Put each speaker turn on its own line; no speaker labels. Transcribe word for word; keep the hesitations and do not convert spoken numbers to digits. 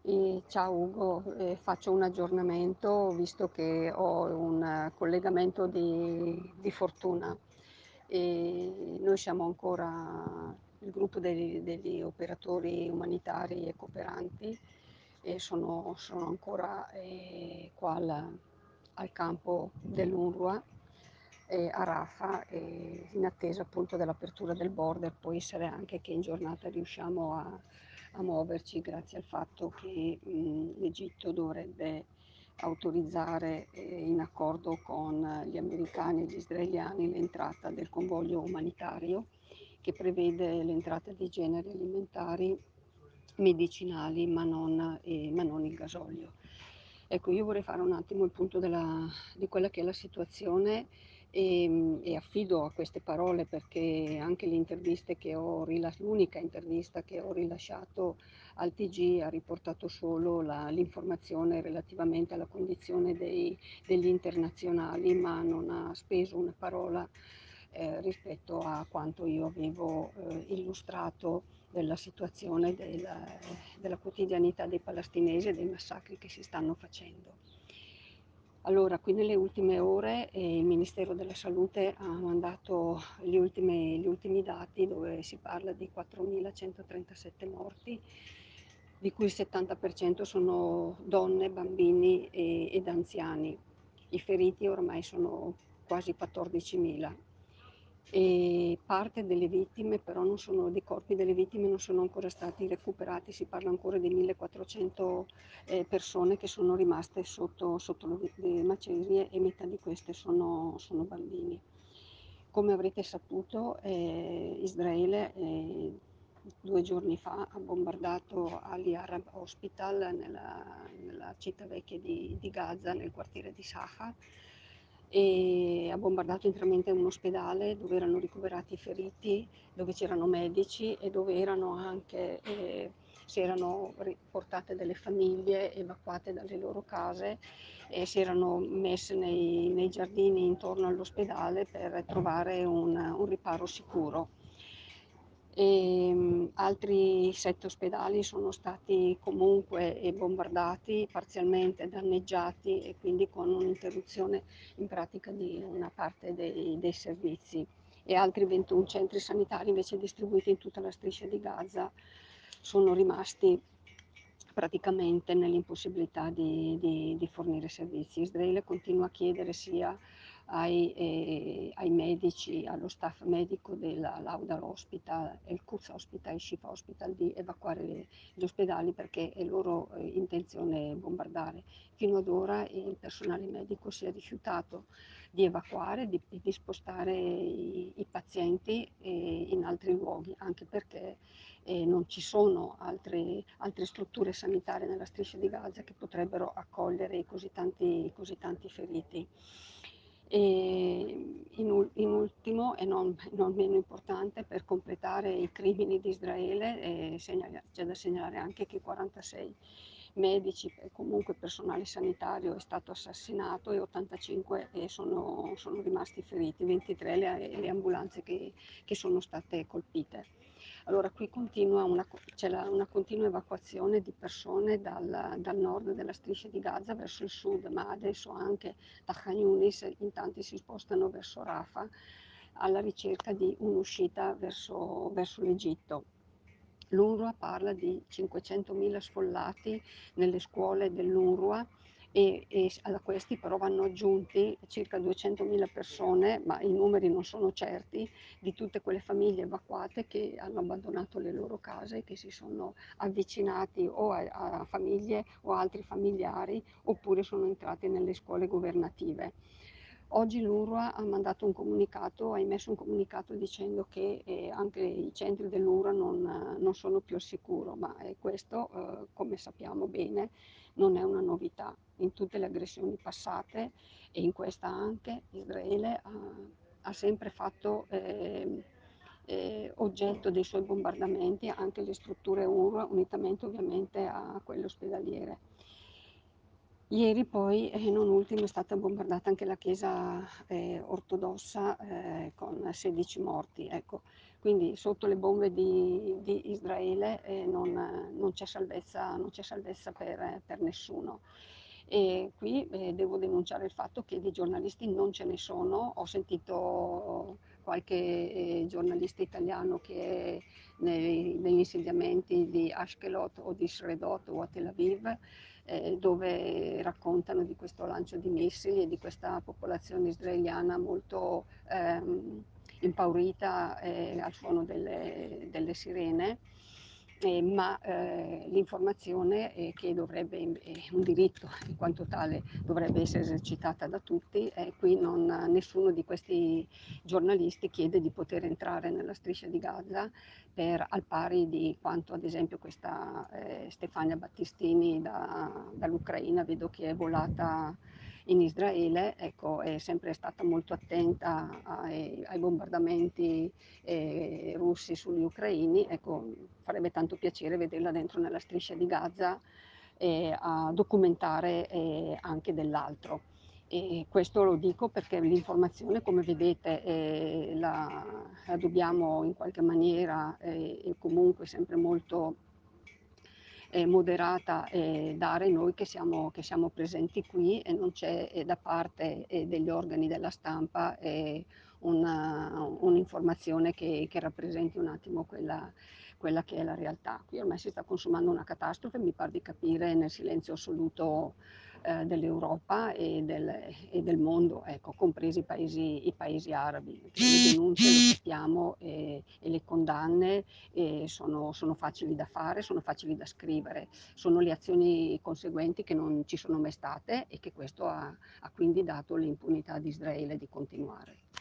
E ciao Ugo, eh, faccio un aggiornamento visto che ho un eh, collegamento di, di fortuna. E noi siamo ancora il gruppo degli, degli operatori umanitari e cooperanti e sono, sono ancora eh, qua al, al campo dell'UNRWA eh, a Rafah, eh, in attesa appunto dell'apertura del border. Può essere anche che in giornata riusciamo a a muoverci grazie al fatto che mh, l'Egitto dovrebbe autorizzare eh, in accordo con gli americani e gli israeliani l'entrata del convoglio umanitario che prevede l'entrata di generi alimentari medicinali ma non, eh, ma non il gasolio. Ecco, io vorrei fare un attimo il punto della, di quella che è la situazione e, e affido a queste parole perché anche le interviste che ho rilasciato, l'unica intervista che ho rilasciato al T G ha riportato solo la, l'informazione relativamente alla condizione dei, degli internazionali, ma non ha speso una parola eh, rispetto a quanto io avevo eh, illustrato della situazione della, della quotidianità dei palestinesi e dei massacri che si stanno facendo. Allora, qui nelle ultime ore eh, il Ministero della Salute ha mandato gli ultimi, gli ultimi dati dove si parla di quattromilacentotrentasette morti, di cui il settanta per cento sono donne, bambini e, ed anziani. I feriti ormai sono quasi quattordicimila e parte delle vittime, però non sono, dei corpi delle vittime non sono ancora stati recuperati, si parla ancora di millequattrocento eh, persone che sono rimaste sotto, sotto le macerie e metà di queste sono, sono bambini. Come avrete saputo, eh, Israele eh, due giorni fa ha bombardato Ali Arab Hospital nella, nella città vecchia di, di Gaza, nel quartiere di Safar, e ha bombardato interamente un ospedale dove erano ricoverati i feriti, dove c'erano medici e dove erano anche, eh, si erano portate delle famiglie evacuate dalle loro case e si erano messe nei, nei giardini intorno all'ospedale per trovare un, un riparo sicuro. E, mh, altri sette ospedali sono stati comunque eh, bombardati, parzialmente danneggiati e quindi con un'interruzione in pratica di una parte dei, dei servizi e altri ventuno centri sanitari invece distribuiti in tutta la striscia di Gaza sono rimasti praticamente nell'impossibilità di, di, di fornire servizi. Israele continua a chiedere sia ai, eh, ai medici, allo staff medico della Laudar Hospital, il Quds Hospital e il Shifa Hospital di evacuare le, gli ospedali perché è loro eh, intenzione bombardare. Fino ad ora il personale medico si è rifiutato di evacuare, di, di spostare i, i pazienti eh, in altri luoghi, anche perché eh, non ci sono altre, altre strutture sanitarie nella striscia di Gaza che potrebbero accogliere i così tanti, così tanti feriti. E in, in ultimo e non, non, meno importante, per completare i crimini di Israele, eh, segnala, c'è da segnalare anche che quarantasei medici e comunque personale sanitario è stato assassinato e ottantacinque eh, sono, sono rimasti feriti, ventitré le, le ambulanze che, che sono state colpite. Allora qui continua una, c'è la, una continua evacuazione di persone dal, dal nord della striscia di Gaza verso il sud, ma adesso anche da Khan Yunis in tanti si spostano verso Rafah alla ricerca di un'uscita verso, verso l'Egitto. L'UNRWA parla di cinquecentomila sfollati nelle scuole dell'UNRWA e, e a questi però vanno aggiunti circa duecentomila persone, ma i numeri non sono certi, di tutte quelle famiglie evacuate che hanno abbandonato le loro case, che si sono avvicinati o a, a famiglie o a altri familiari oppure sono entrati nelle scuole governative. Oggi l'UNRWA ha mandato un comunicato, ha emesso un comunicato dicendo che eh, anche i centri dell'UNRWA non, non sono più al sicuro, ma eh, questo, eh, come sappiamo bene, non è una novità. In tutte le aggressioni passate e in questa anche Israele ha, ha sempre fatto eh, eh, oggetto dei suoi bombardamenti anche le strutture UNRWA, unitamente ovviamente a quelle ospedaliere. Ieri poi, e non ultimo, è stata bombardata anche la chiesa eh, ortodossa eh, con sedici morti, ecco. Quindi sotto le bombe di, di Israele eh, non, non c'è salvezza, non c'è salvezza per, per nessuno. E qui eh, devo denunciare il fatto che di giornalisti non ce ne sono. Ho sentito qualche eh, giornalista italiano che è nei- negli insediamenti di Ashkelot o di Sredot o a Tel Aviv, eh, dove raccontano di questo lancio di missili e di questa popolazione israeliana molto ehm, impaurita eh, al suono delle, delle sirene. Eh, ma eh, l'informazione eh, che dovrebbe, è un diritto in quanto tale, dovrebbe essere esercitata da tutti, e qui non, nessuno di questi giornalisti chiede di poter entrare nella striscia di Gaza, per, al pari di quanto ad esempio questa eh, Stefania Battistini da, dall'Ucraina, vedo che è volata in Israele, ecco, è sempre stata molto attenta ai, ai bombardamenti eh, russi sugli ucraini, ecco, farebbe tanto piacere vederla dentro nella striscia di Gaza eh, a documentare eh, anche dell'altro. E questo lo dico perché l'informazione, come vedete, eh, la, la dobbiamo in qualche maniera eh, e comunque sempre molto eh, moderata eh, dare noi che siamo, che siamo presenti qui, e non c'è eh, da parte eh, degli organi della stampa eh, una, un'informazione che, che rappresenti un attimo quella, quella che è la realtà. Qui ormai si sta consumando una catastrofe, mi pare di capire, nel silenzio assoluto eh, dell'Europa e del, e del mondo, ecco, compresi i paesi, i paesi arabi. Le denunce, lo sappiamo, e, e le condanne e sono, sono facili da fare, sono facili da scrivere, sono le azioni conseguenti che non ci sono mai state, e che questo ha, ha quindi dato l'impunità di Israele di continuare.